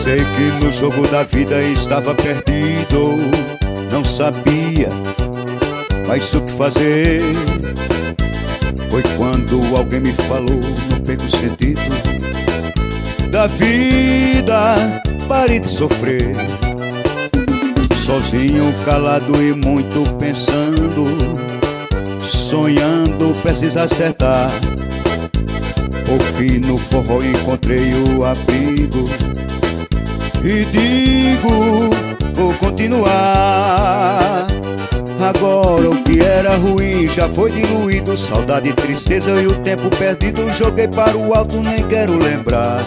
Pensei que no jogo da vida estava perdido, não sabia mais o que fazer. Foi quando alguém me falou, não perco o sentido da vida, pare de sofrer. Sozinho, calado e muito pensando, sonhando, precisa acertar. Por fim no forró encontrei o abrigo e digo, vou continuar. Agora o que era ruim já foi diluído, saudade, tristeza e o tempo perdido joguei para o alto, nem quero lembrar.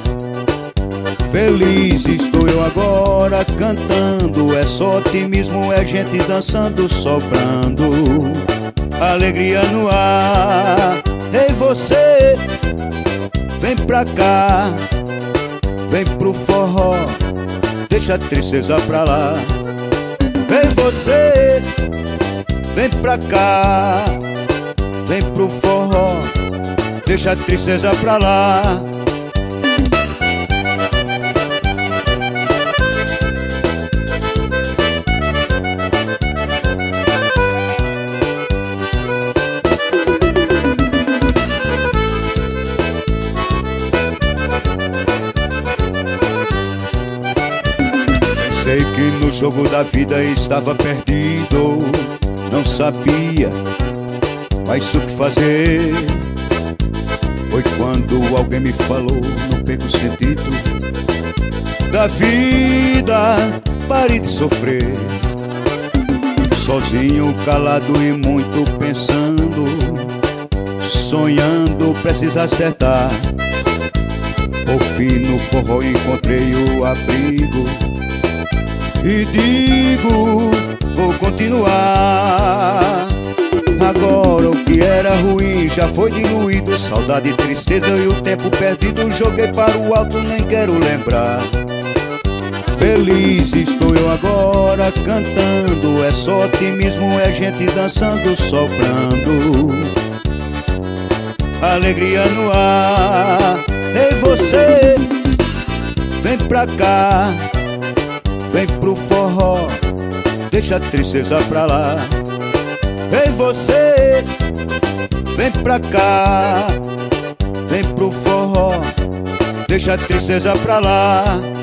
Feliz estou eu agora cantando, é só otimismo, é gente dançando, soprando alegria no ar. Ei você, vem pra cá, vem pro forró, deixa a tristeza pra lá. Ei você, vem pra cá, vem pro forró, deixa a tristeza pra lá. Pensei que no jogo da vida estava perdido, não sabia mais o que fazer. Foi quando alguém me falou, não perco o sentido da vida, pare de sofrer. Sozinho, calado e muito pensando, sonhando, precisa acertar. Por fim no forró encontrei o abrigo e digo, vou continuar. Agora o que era ruim já foi diluído, saudade, tristeza e o tempo perdido joguei para o alto, nem quero lembrar. Feliz estou eu agora cantando, é só otimismo, é gente dançando, soprando alegria no ar. Ei você, vem pra cá, vem pro forró, deixa a tristeza pra lá. Ei você, vem pra cá, vem pro forró, deixa a tristeza pra lá.